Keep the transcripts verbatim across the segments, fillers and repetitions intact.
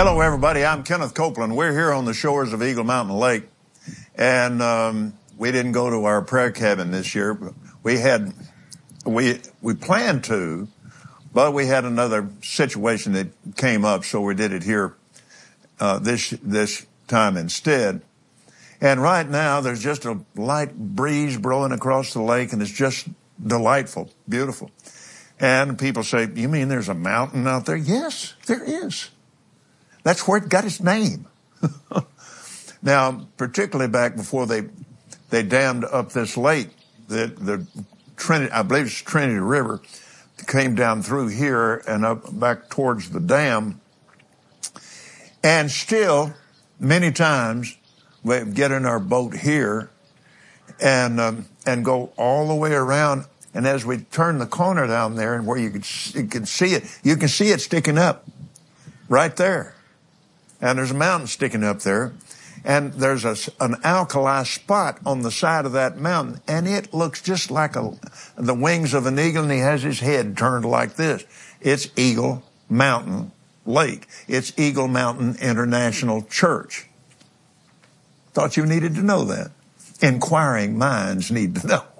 Hello, everybody. I'm Kenneth Copeland. We're here on the shores of Eagle Mountain Lake, and um, we didn't go to our prayer cabin this year. We had, we we planned to, but we had another situation that came up, so we did it here uh, this this time instead. And right now, there's just a light breeze blowing across the lake, and it's just delightful, beautiful. And people say, "You mean there's a mountain out there?" Yes, there is. That's where it got its name. Now, particularly back before they they dammed up this lake, the the Trinity, I believe it's Trinity River, came down through here and up back towards the dam. And still, many times, we get in our boat here and um, and go all the way around. And as we turn the corner down there, and where you can you can see it, you can see it sticking up right there. And there's a mountain sticking up there, and there's a, an alkali spot on the side of that mountain, and it looks just like a, the wings of an eagle, and he has his head turned like this. It's Eagle Mountain Lake. It's Eagle Mountain International Church. Thought you needed to know that. Inquiring minds need to know.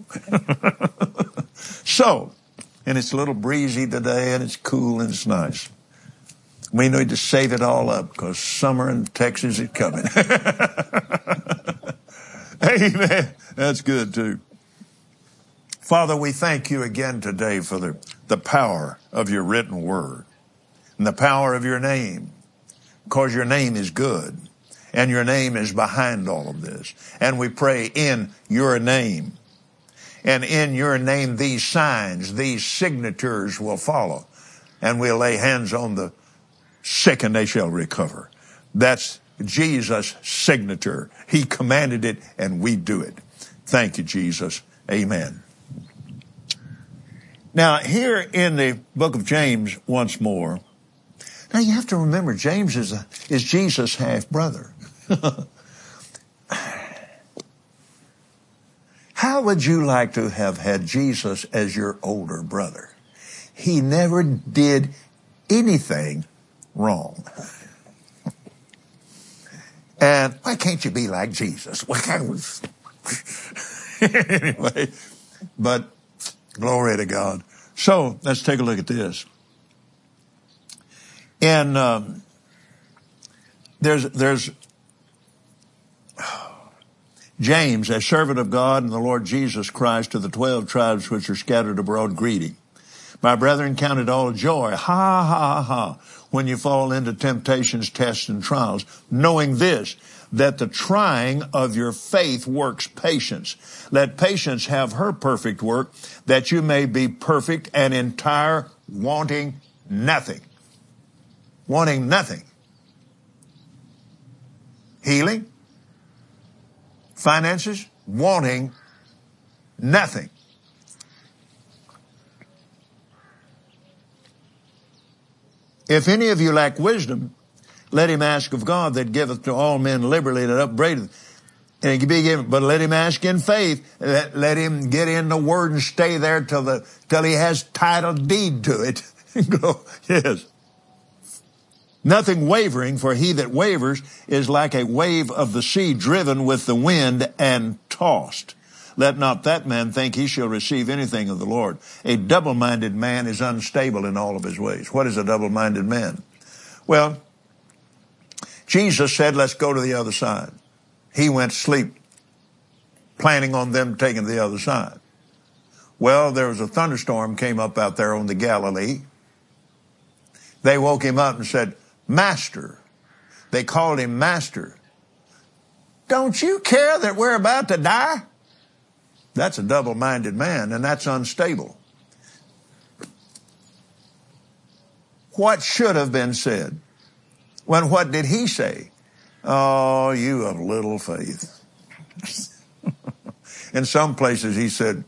So, and it's a little breezy today, and it's cool, and it's nice. We need to save it all up because summer in Texas is coming. Amen. That's good too. Father, we thank you again today for the, the power of your written word and the power of your name, because your name is good and your name is behind all of this. And we pray in your name. And in your name, these signs, these signatures will follow. And we'll lay hands on the sick and they shall recover. That's Jesus' signature. He commanded it and we do it. Thank you, Jesus. Amen. Now, here in the book of James once more, now you have to remember James is, a, is Jesus' half-brother. How would you like to have had Jesus as your older brother? He never did anything wrong. And why can't you be like Jesus? Anyway, but glory to God. So let's take a look at this. And um, there's there's James, a servant of God and the Lord Jesus Christ, to the twelve tribes which are scattered abroad, greeting. My brethren, count it all joy, ha, ha, ha, when you fall into temptations, tests, and trials, knowing this, that the trying of your faith works patience. Let patience have her perfect work, that you may be perfect and entire, wanting nothing. Wanting nothing. Healing, finances, wanting nothing. If any of you lack wisdom, let him ask of God that giveth to all men liberally and upbraideth. And it can be given, but let him ask in faith. Let, let him get in the word and stay there till the till he has title deed to it. Go, yes. Nothing wavering, for he that wavers is like a wave of the sea driven with the wind and tossed. Let not that man think he shall receive anything of the Lord. A double-minded man is unstable in all of his ways. What is a double-minded man? Well, Jesus said, let's go to the other side. He went to sleep, planning on them taking the other side. Well, there was a thunderstorm came up out there on the Galilee. They woke him up and said, Master. They called him Master. Don't you care that we're about to die? That's a double-minded man, and that's unstable. What should have been said? When what did he say? Oh, you of little faith. In some places he said,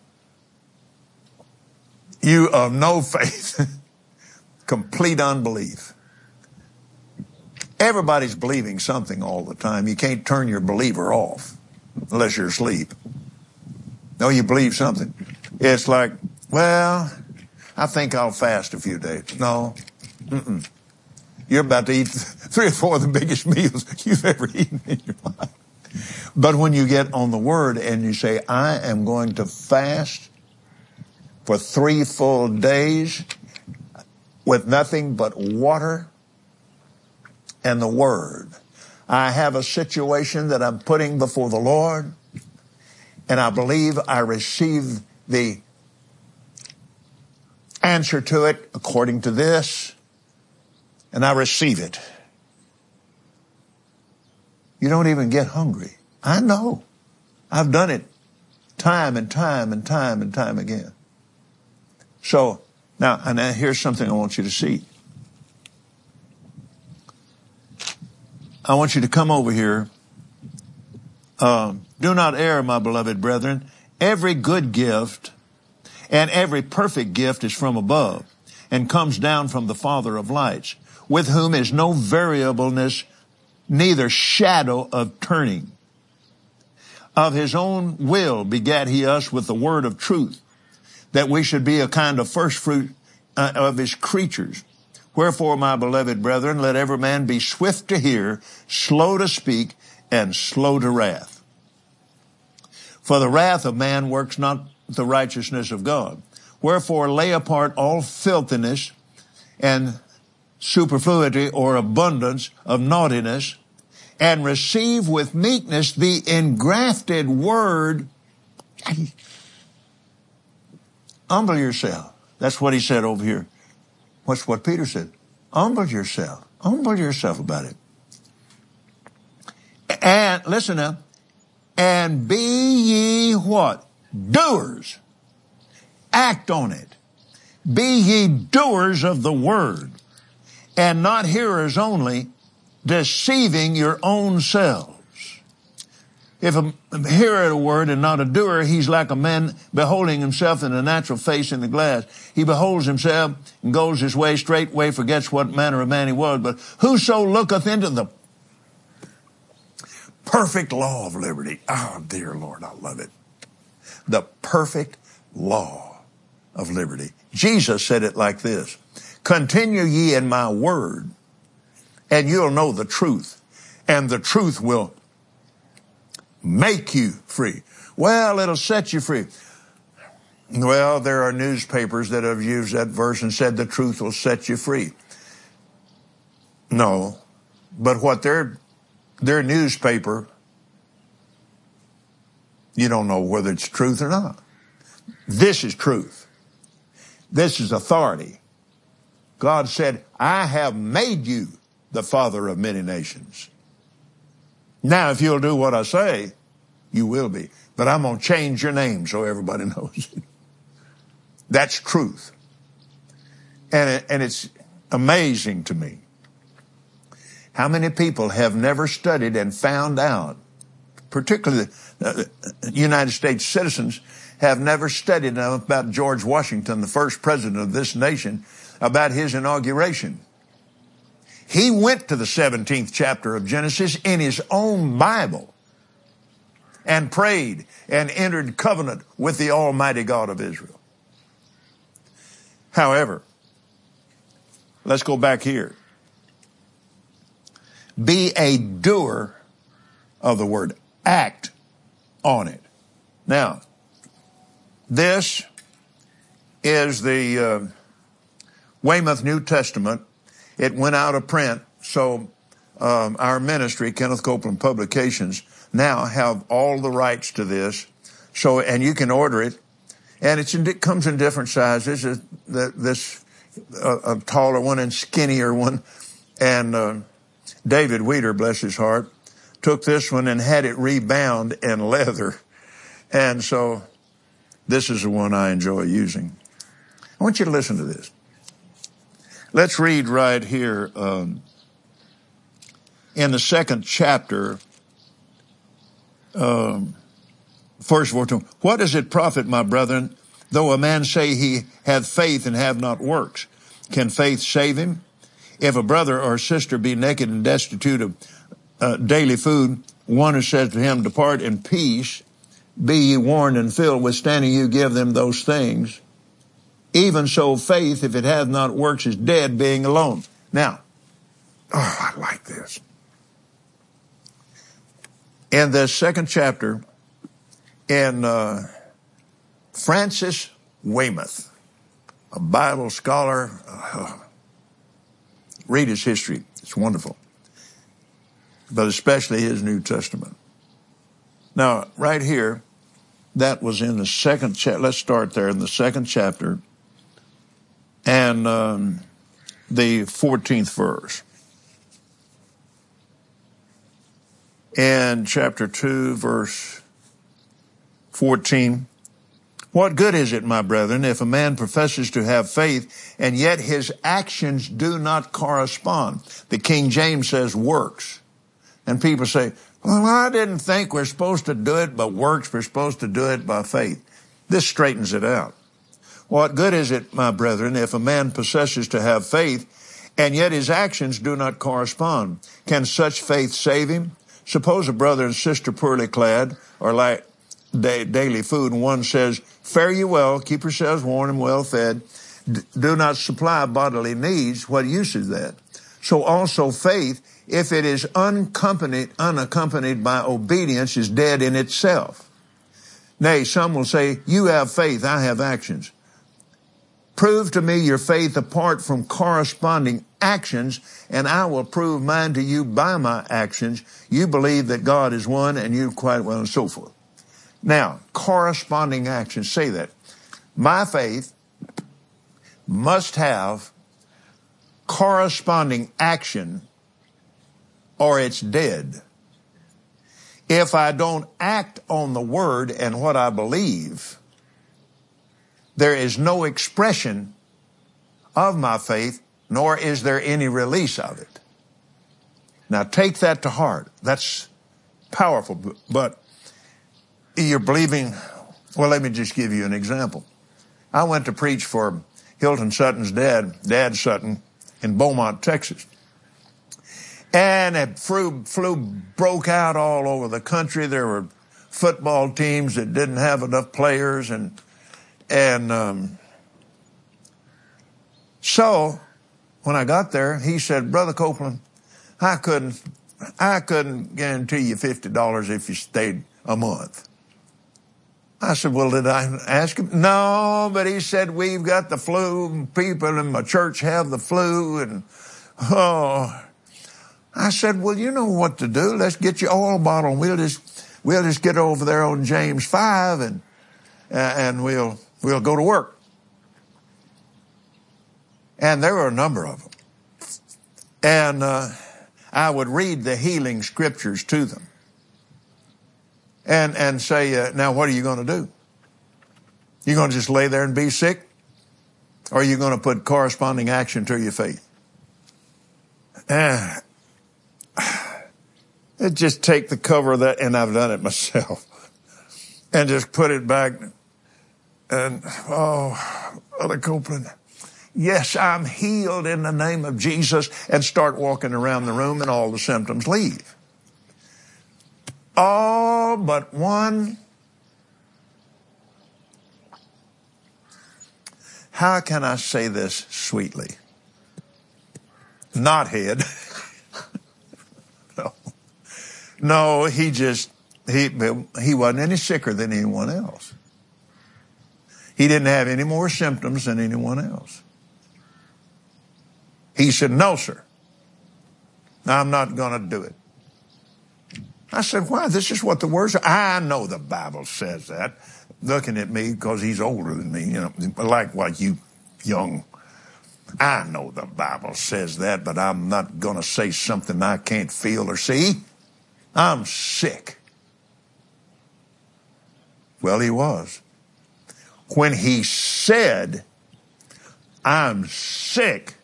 you of no faith. Complete unbelief. Everybody's believing something all the time. You can't turn your believer off unless you're asleep. No, you believe something. It's like, well, I think I'll fast a few days. No. Mm-mm. you're about to eat three or four of the biggest meals you've ever eaten in your life. But when you get on the Word and you say, I am going to fast for three full days with nothing but water and the Word. I have a situation that I'm putting before the Lord, and I believe I receive the answer to it according to this, and I receive it. You don't even get hungry. I know. I've done it time and time and time and time again. So, now, and now here's something I want you to see. I want you to come over here. Um, do not err, my beloved brethren. Every good gift and every perfect gift is from above and comes down from the Father of lights, with whom is no variableness, neither shadow of turning. Of his own will begat he us with the word of truth, that we should be a kind of first fruit uh, of his creatures. Wherefore, my beloved brethren, let every man be swift to hear, slow to speak, and slow to wrath. For the wrath of man works not the righteousness of God. Wherefore, lay apart all filthiness and superfluity or abundance of naughtiness, and receive with meekness the engrafted word. Humble yourself. That's what he said over here. What's what Peter said? Humble yourself. Humble yourself about it. And listen now. And be ye what? Doers. Act on it. Be ye doers of the word, and not hearers only, deceiving your own selves. If a hearer of the word and not a doer, he's like a man beholding himself in a natural face in the glass. He beholds himself and goes his way, straightway forgets what manner of man he was. But whoso looketh into the perfect law of liberty. Oh, dear Lord, I love it. The perfect law of liberty. Jesus said it like this. Continue ye in my word, and you'll know the truth, and the truth will make you free. Well, it'll set you free. Well, there are newspapers that have used that verse and said the truth will set you free. No, but what their their newspaper, you don't know whether it's truth or not. This is truth. This is authority. God said, I have made you the father of many nations. Now, if you'll do what I say, you will be. But I'm going to change your name so everybody knows it. That's truth. And, it, and it's amazing to me how many people have never studied and found out, particularly the United States citizens, have never studied about George Washington, the first president of this nation, about his inauguration. He went to the seventeenth chapter of Genesis in his own Bible and prayed and entered covenant with the Almighty God of Israel. However, let's go back here. Be a doer of the word. Act on it. Now, this is the uh, Weymouth New Testament. It went out of print, so um, our ministry, Kenneth Copeland Publications, now have all the rights to this. So, and you can order it, and it's in, it comes in different sizes. It, the, this uh, a taller one and skinnier one, and uh, David Weeder, bless his heart, took this one and had it rebound in leather, and so this is the one I enjoy using. I want you to listen to this. Let's read right here um, in the second chapter, um, first verse. What does it profit, my brethren, though a man say he hath faith and have not works? Can faith save him? If a brother or sister be naked and destitute of uh, daily food, one who says to him, depart in peace, be ye warned and filled, withstanding you give them those things. Even so, faith, if it hath not works, is dead, being alone. Now, Oh, I like this. In the second chapter, in uh, Francis Weymouth, a Bible scholar, uh, read his history. It's wonderful. But especially his New Testament. Now, right here, that was in the second chapter. Let's start there in the second chapter and um, the fourteenth verse. In chapter two, verse fourteen, what good is it, my brethren, if a man professes to have faith and yet his actions do not correspond? The King James says works. And people say, well, I didn't think we're supposed to do it by works. We're supposed to do it by faith. This straightens it out. What good is it, my brethren, if a man possesses to have faith and yet his actions do not correspond? Can such faith save him? Suppose a brother and sister poorly clad or like daily food, and one says, fare you well, keep yourselves warm and well fed, do not supply bodily needs. What use is that? So also faith, if it is unaccompanied, unaccompanied by obedience, is dead in itself. Nay, some will say, you have faith, I have actions. Prove to me your faith apart from corresponding actions, and I will prove mine to you by my actions. You believe that God is one, and you quite well, and so forth. Now, corresponding actions, say that. My faith must have corresponding action, or it's dead. If I don't act on the word and what I believe, there is no expression of my faith, nor is there any release of it. Now take that to heart. That's powerful, but you're believing. Well, let me just give you an example. I went to preach for Hilton Sutton's dad, Dad Sutton, in Beaumont, Texas. And a flu, flu broke out all over the country. There were football teams that didn't have enough players. And, and, um, so when I got there, he said, Brother Copeland, I couldn't, I couldn't guarantee you fifty dollars if you stayed a month. I said, well, did I ask him? No, but he said, we've got the flu, and people in my church have the flu, and, oh. I said, well, you know what to do. Let's get your oil bottle, and we'll just, we'll just get over there on James five, and, uh, and we'll, we'll go to work. And there were a number of them. And, uh, I would read the healing scriptures to them. And, and say, uh, now what are you going to do? You going to just lay there and be sick? Or are you going to put corresponding action to your faith? And it just take the cover of that, and I've done it myself, and just put it back. And, oh, Brother Copeland, yes, I'm healed in the name of Jesus, and start walking around the room, and all the symptoms leave. All but one. How can I say this sweetly? Knothead. no. No, he just, he, he wasn't any sicker than anyone else. He didn't have any more symptoms than anyone else. He said, no, sir, I'm not going to do it. I said, why? This is what the word says. I know the Bible says that. Looking at me because he's older than me, you know, like what you young. I know the Bible says that, but I'm not going to say something I can't feel or see. I'm sick. Well, he was. When he said, I'm sick,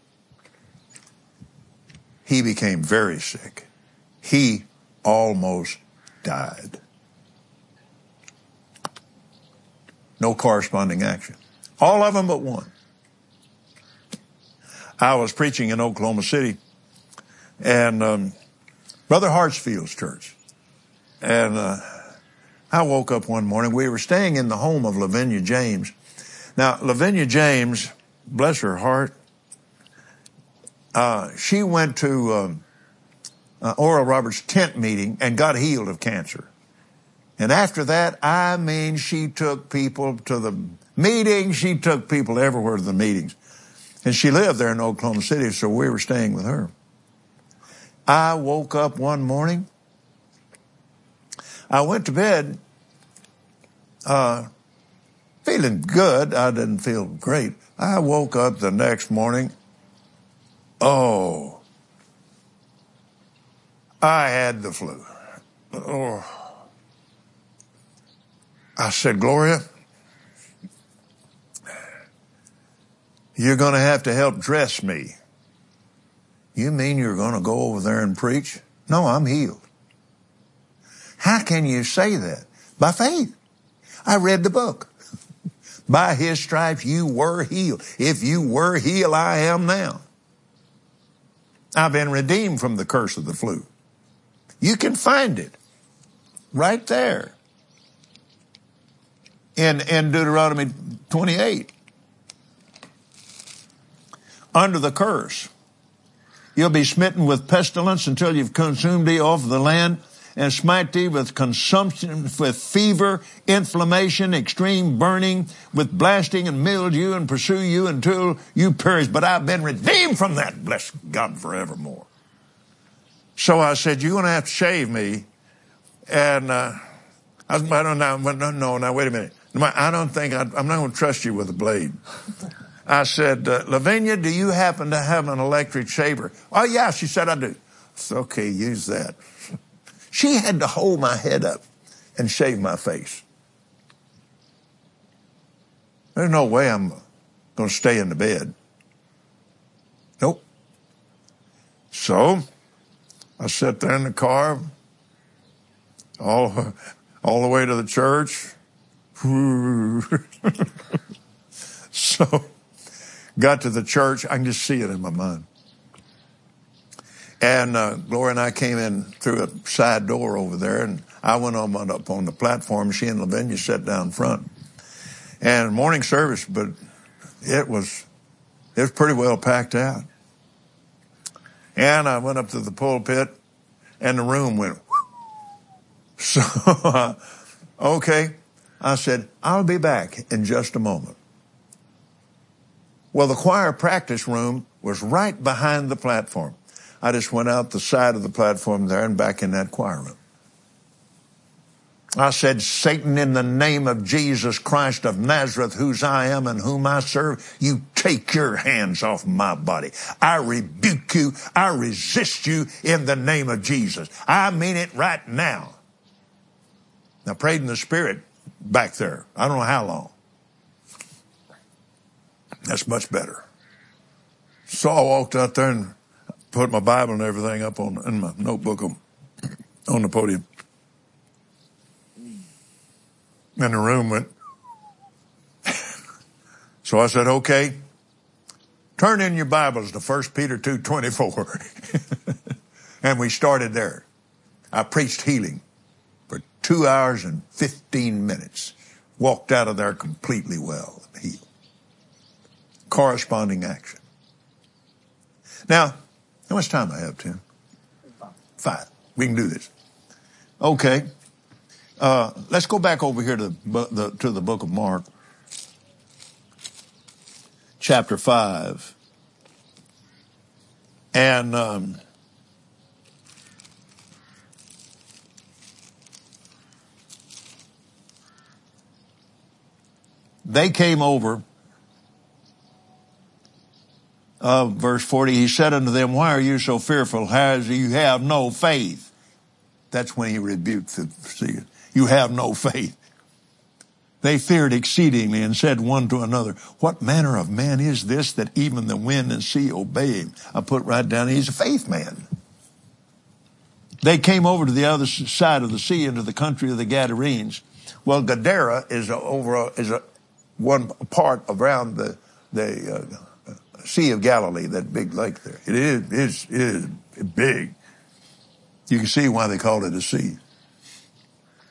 he became very sick. He almost died. No corresponding action. All of them but one. I was preaching in Oklahoma City, and um, Brother Hartsfield's church. And uh, I woke up one morning. We were staying in the home of Lavinia James. Now, Lavinia James, bless her heart, uh, she went to um, uh, Oral Roberts' tent meeting and got healed of cancer. And after that, I mean, she took people to the meetings. She took people everywhere to the meetings. And she lived there in Oklahoma City, so we were staying with her. I woke up one morning. I went to bed uh, feeling good. I didn't feel great. I woke up the next morning. Oh, I had the flu. Oh. I said, Gloria, you're going to have to help dress me. You mean you're going to go over there and preach? No, I'm healed. How can you say that? By faith. I read the book. By his stripes you were healed. If you were healed, I am now. I've been redeemed from the curse of the flu. You can find it right there in, in Deuteronomy twenty-eight. Under the curse, you'll be smitten with pestilence until you've consumed thee off the land, and smite thee with consumption, with fever, inflammation, extreme burning, with blasting and mildew, and pursue you until you perish. But I've been redeemed from that, bless God forevermore. So I said, you're going to have to shave me. And uh, I, was, I don't know, no, no, now wait a minute. I don't think, I, I'm not going to trust you with a blade. I said, uh, Lavinia, do you happen to have an electric shaver? Oh, yeah, she said, I do. It's okay, use that. She had to hold my head up and shave my face. There's no way I'm going to stay in the bed. Nope. So I sat there in the car all, all the way to the church. So got to the church. I can just see it in my mind. And uh, Gloria and I came in through a side door over there, and I went on up on the platform. She and Lavinia sat down front. And morning service, but it was it was pretty well packed out. And I went up to the pulpit, and the room went. So, uh, okay, I said, I'll be back in just a moment. Well, the choir practice room was right behind the platform. I just went out the side of the platform there and back in that choir room. I said, Satan, in the name of Jesus Christ of Nazareth, whose I am and whom I serve, you take your hands off my body. I rebuke you. I resist you in the name of Jesus. I mean it right now. I prayed in the Spirit back there. I don't know how long. That's much better. So I walked out there and put my Bible and everything up on in my notebook on, on the podium. And the room went. So I said, okay, turn in your Bibles to First Peter two twenty-four. And we started there. I preached healing for two hours and fifteen minutes. Walked out of there completely well and healed. Corresponding action. Now, how much time I have, Tim? Five. We can do this. Okay. Uh, let's go back over here to the, to the book of Mark, chapter five. And um, they came over. Uh, verse forty, he said unto them, why are you so fearful, as you have no faith? That's when he rebuked the sea. You have no faith. They feared exceedingly and said one to another, what manner of man is this that even the wind and sea obey him? I put right down, he's a faith man. They came over to the other side of the sea into the country of the Gadarenes. Well, Gadara is a, over a, is a one part around the, the, uh, Sea of Galilee, that big lake there. It is, is, is big. You can see why they called it a sea.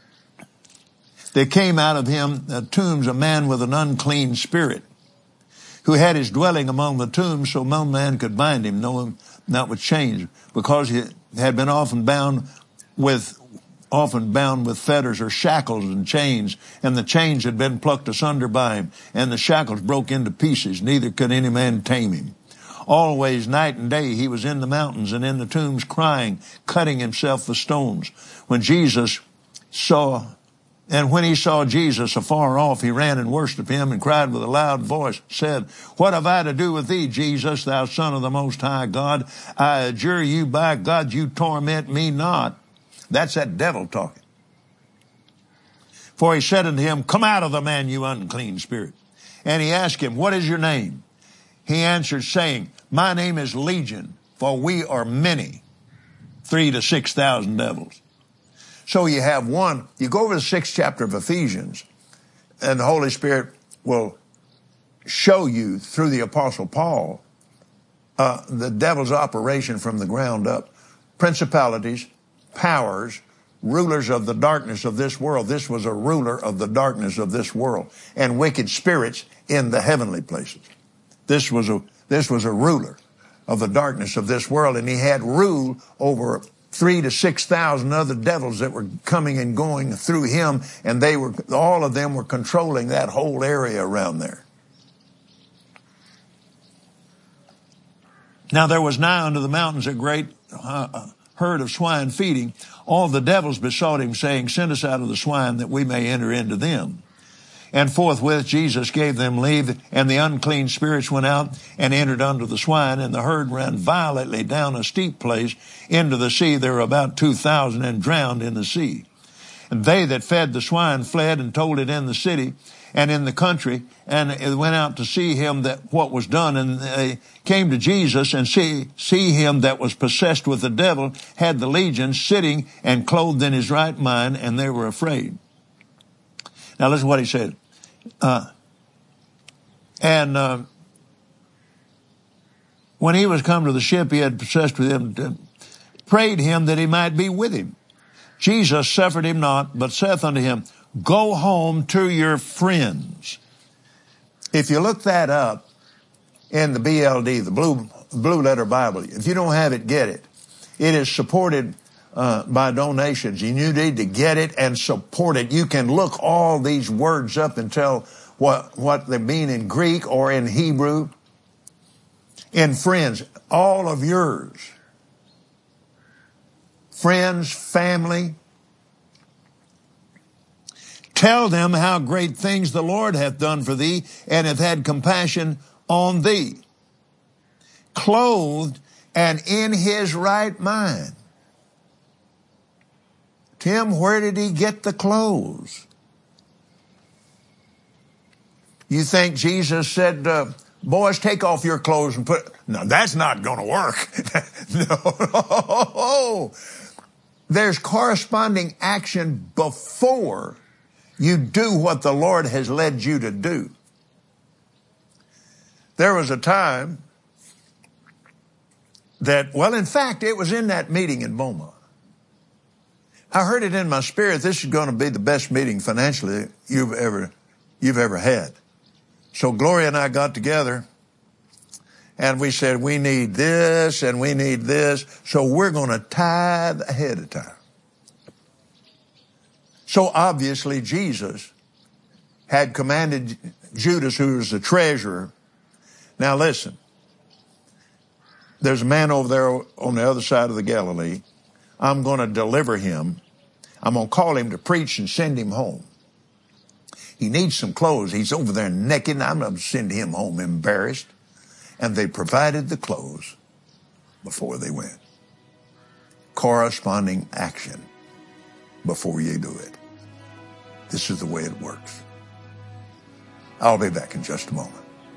There came out of him uh, tombs a man with an unclean spirit, who had his dwelling among the tombs, so no man could bind him, no one not with chains, because he had been often bound with often bound with fetters or shackles and chains, and the chains had been plucked asunder by him, and the shackles broke into pieces, neither could any man tame him. Always, night and day, he was in the mountains and in the tombs, crying, cutting himself with stones. When Jesus saw, and when he saw Jesus afar off, he ran and worshipped him and cried with a loud voice, said, "What have I to do with thee, Jesus, thou Son of the Most High God? I adjure you by God, you torment me not." That's that devil talking. For he said unto him, "Come out of the man, you unclean spirit." And he asked him, "What is your name?" He answered, saying, "My name is Legion, for we are many." Three to six thousand devils. So you have one, you go over the sixth chapter of Ephesians, and the Holy Spirit will show you through the Apostle Paul uh, the devil's operation from the ground up. Principalities, powers, rulers of the darkness of this world. This was a ruler of the darkness of this world, and wicked spirits in the heavenly places. This was a, this was a ruler of the darkness of this world, and he had rule over three to six thousand other devils that were coming and going through him, and they were, all of them were controlling that whole area around there. Now there was nigh unto the mountains a great uh, herd of swine feeding. All the devils besought him, saying, "Send us out of the swine, that we may enter into them." And forthwith Jesus gave them leave, and the unclean spirits went out and entered unto the swine, and the herd ran violently down a steep place into the sea. There were about two thousand, and drowned in the sea. And they that fed the swine fled and told it in the city and in the country, and it went out to see him that what was done. And they came to Jesus, and see, see him that was possessed with the devil had the legion, sitting and clothed in his right mind, and they were afraid. Now listen to what he said. Uh, and uh, when he was come to the ship, he had possessed with him, prayed him that he might be with him. Jesus suffered him not, but saith unto him, "Go home to your friends." If you look that up in the B L D, the Blue Blue Letter Bible, if you don't have it, get it. It is supported uh, by donations, and you need to get it and support it. You can look all these words up and tell what what they mean in Greek or in Hebrew. In friends, all of yours. Friends, family. Tell them how great things the Lord hath done for thee, and hath had compassion on thee. Clothed and in his right mind. Tim, where did he get the clothes? You think Jesus said, uh, boys, take off your clothes and put... No, that's not going to work. No. There's corresponding action before you do what the Lord has led you to do. There was a time that, well, in fact, it was in that meeting in Beaumont. I heard it in my spirit, this is going to be the best meeting financially you've ever, you've ever had. So Gloria and I got together, and we said, we need this and we need this, so we're going to tithe ahead of time. So obviously Jesus had commanded Judas, who was the treasurer. Now listen, there's a man over there on the other side of the Galilee. I'm going to deliver him. I'm going to call him to preach and send him home. He needs some clothes. He's over there naked, and I'm going to send him home embarrassed. And they provided the clothes before they went. Corresponding action before you do it. This is the way it works. I'll be back in just a moment.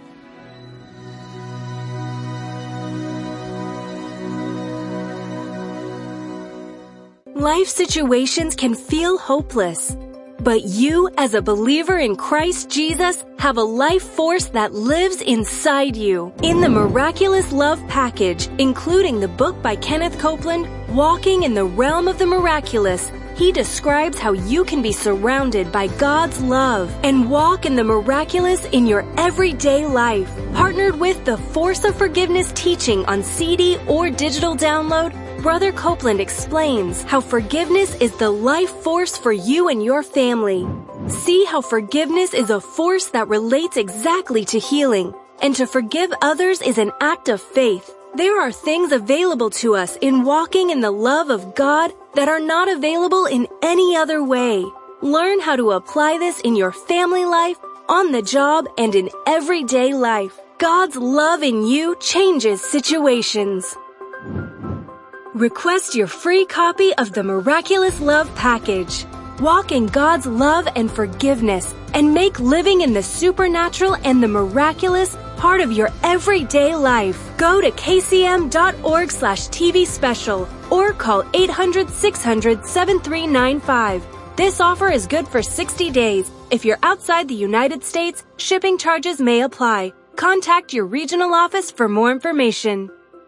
Life situations can feel hopeless, but you, as a believer in Christ Jesus, have a life force that lives inside you. In the Miraculous Love package, including the book by Kenneth Copeland, Walking in the Realm of the Miraculous, He describes how you can be surrounded by God's love and walk in the miraculous in your everyday life. Partnered with the Force of Forgiveness teaching on C D or digital download, Brother Copeland explains how forgiveness is the life force for you and your family. See how forgiveness is a force that relates exactly to healing, and to forgive others is an act of faith. There are things available to us in walking in the love of God that are not available in any other way. Learn how to apply this in your family life, on the job, and in everyday life. God's love in you changes situations. Request your free copy of the Miraculous Love Package. Walk in God's love and forgiveness, and make living in the supernatural and the miraculous part of your everyday life. Go to k c m dot org slash T V special or call eight hundred, six hundred, seven three nine five. This offer is good for sixty days. If you're outside the United States, shipping charges may apply. Contact your regional office for more information.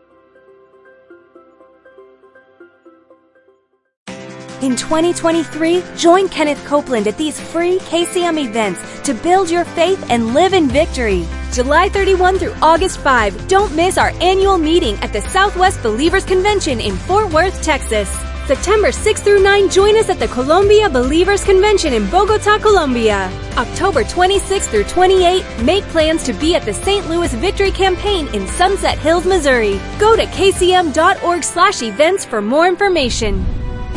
In twenty twenty-three, join Kenneth Copeland at these free K C M events to build your faith and live in victory. July thirty-first through August fifth, don't miss our annual meeting at the Southwest Believers Convention in Fort Worth, Texas. September sixth through ninth, join us at the Colombia Believers Convention in Bogota, Colombia. October twenty-sixth through twenty-eighth, make plans to be at the Saint Louis Victory Campaign in Sunset Hills, Missouri. Go to k c m dot org slash events for more information.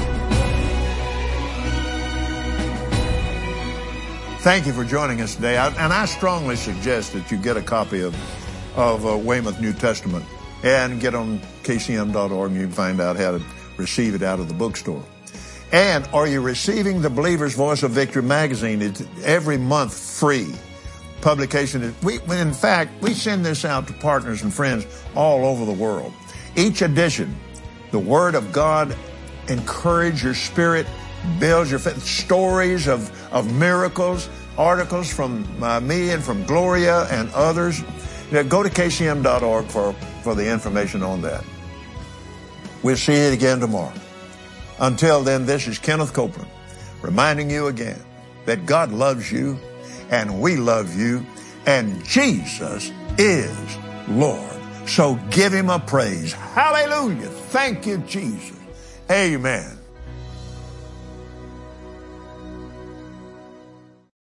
Thank you for joining us today. I, and I strongly suggest that you get a copy of, of uh, Weymouth New Testament and get on k c m dot org and you can find out how to receive it out of the bookstore. And are you receiving the Believer's Voice of Victory magazine? It's every month free publication. We, in fact, we send this out to partners and friends all over the world. Each edition, the Word of God encourage your spirit, build your faith, stories of, of miracles, articles from uh, me and from Gloria and others. You know, go to k c m dot org for, for the information on that. We'll see you again tomorrow. Until then, this is Kenneth Copeland reminding you again that God loves you and we love you and Jesus is Lord. So give him a praise. Hallelujah. Thank you, Jesus. Amen.